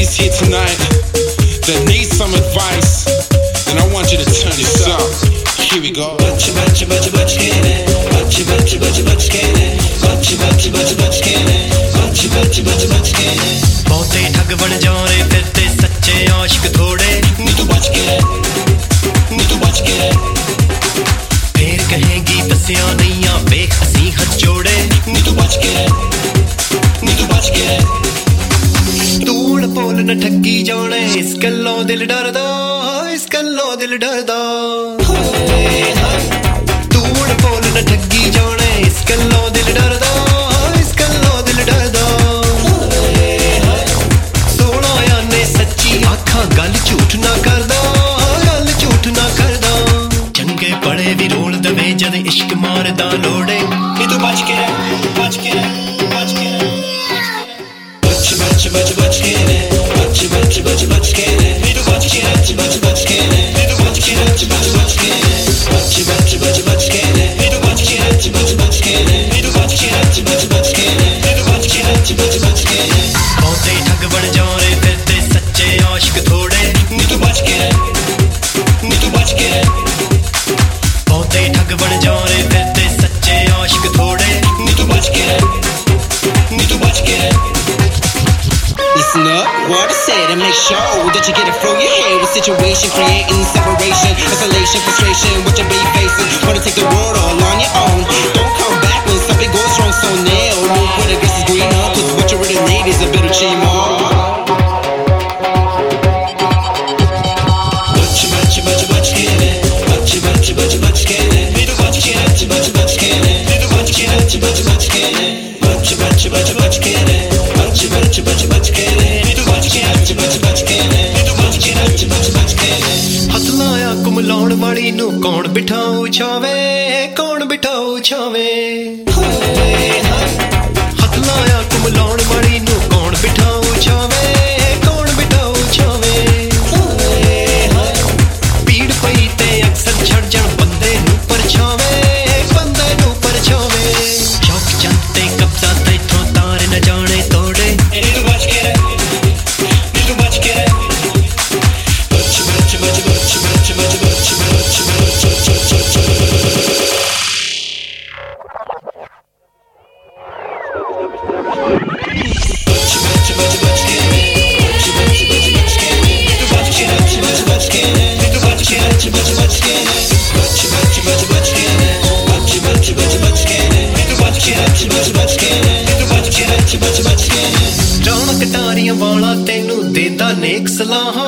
ladies here tonight that need some advice, and I want you to turn this up. Here we go. बहुते ठग बन जाओरे फिरते सच्चे आशिक थोड़े नी तू बच के रह फिर कहेंगी दसिया नहीं आ वेख असी हथ जोड़े नी तू बच के रह तूड़ पोल न ठगी जाने इस गल्लों दिल डरदा तूड़ पोल न ठगी जाने इस गल्लों दिल डरदा सोना याने सच्ची आखा गल झूठ ना करदा चंगे बड़े भी रोल दवे जद इश्क मारदा लोड़े नी तू बच के रह बहुते ठग बन जाओरे फिरते सच्चे आशिक थोड़े नी तू बच के रह बहुते ठग बन जाओरे फिरते सच्चे आशिक थोड़े नी तू बच के रह Listen up, what I said, and make sure that you get it through your head. The situation creating separation, isolation, frustration, what you be facing. Wanna take the world all on your own. Don't come back when something goes wrong, so nail. Won't put the grass is greener, cause what you really need is a bit of chemo. हथ लाया कुमलाउण वाली नू कौन बिठाऊ छावे हथ लाया कुमलाउण वाली नू कौन बिठाऊ छावे पीड़ पई ते अक्सर छड़ जण बंदे नू परछावे शौक चंद ते कब्जा तैथों तार न जाने तोड़े रौनक टारियां वाला तेनू देंदा नेक सलाहां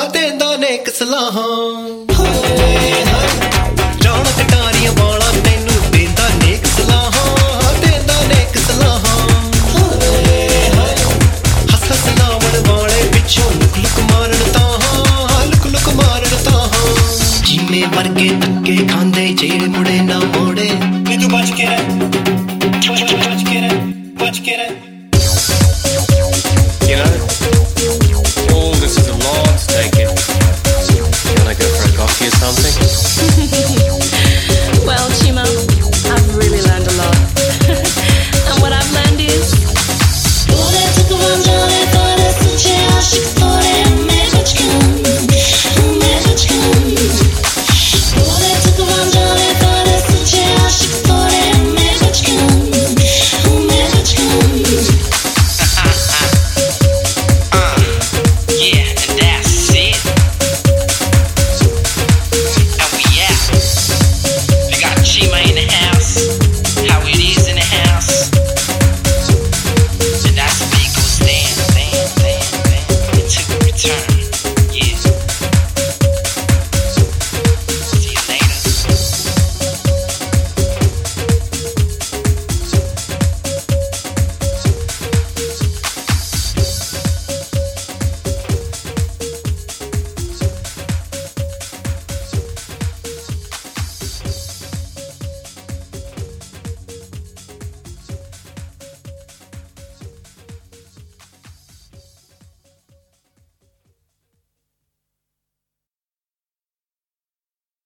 रौनक टारियां वाला तेनू देंदा नेक सलाहां हस हस लावण वाले पिछों लुक लुक मारन ताहां जीने वर्गे धक्के खांदे जेड़ मुड़े ना मोड़े नी तू बच के रह